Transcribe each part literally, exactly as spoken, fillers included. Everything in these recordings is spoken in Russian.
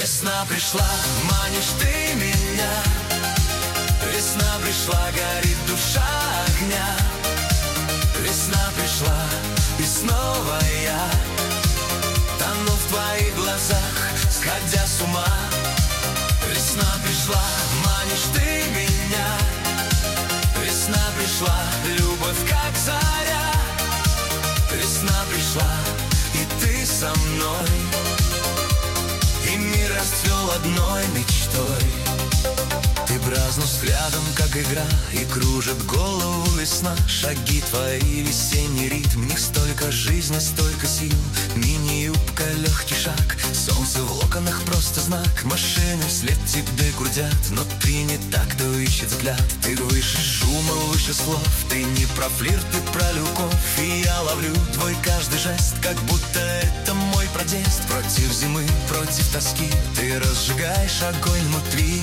Весна пришла, манишь ты меня. Весна пришла, горит душа огня. Весна пришла, и снова я тону в твоих глазах, сходя с ума. Весна пришла, манишь ты меня. Весна пришла, любовь как заря. Весна пришла, и ты со мной, и мир расцвел одной мечтой. Ты бразнул взглядом, как игра, и кружит голову весна. Шаги твои, весенний ритм, в них столько жизни, столько сил. Мини-юбка, легкий шаг, солнце в локонах просто знак. Машины вслед тебе гудят, но ты не так, кто ищет взгляд. Ты выше шума, выше слов, ты не про флирт, ты про любовь. И я ловлю твой каждый жест, как будто это мой протест. Против зимы, против тоски, ты разжигаешь огонь внутри.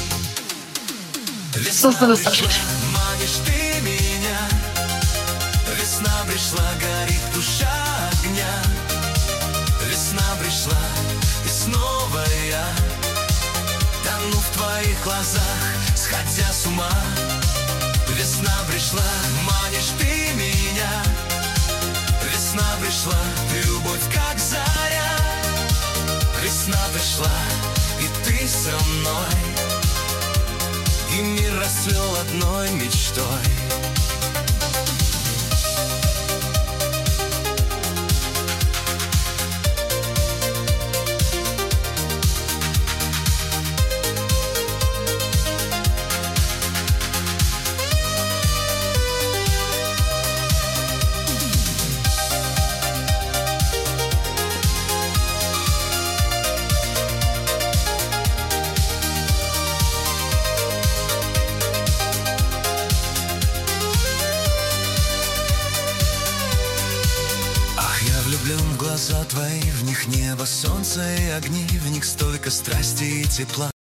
Весна пришла, манишь ты меня. Весна пришла, горит душа огня. Весна пришла, и снова я тону в твоих глазах, сходя с ума. Весна пришла, манишь ты меня. Весна пришла, любовь как заря. Весна пришла, и ты со мной, и мир расцвел одной мечтой. Влюблен в глаза твои, в них небо, солнце и огни, в них столько страсти и тепла.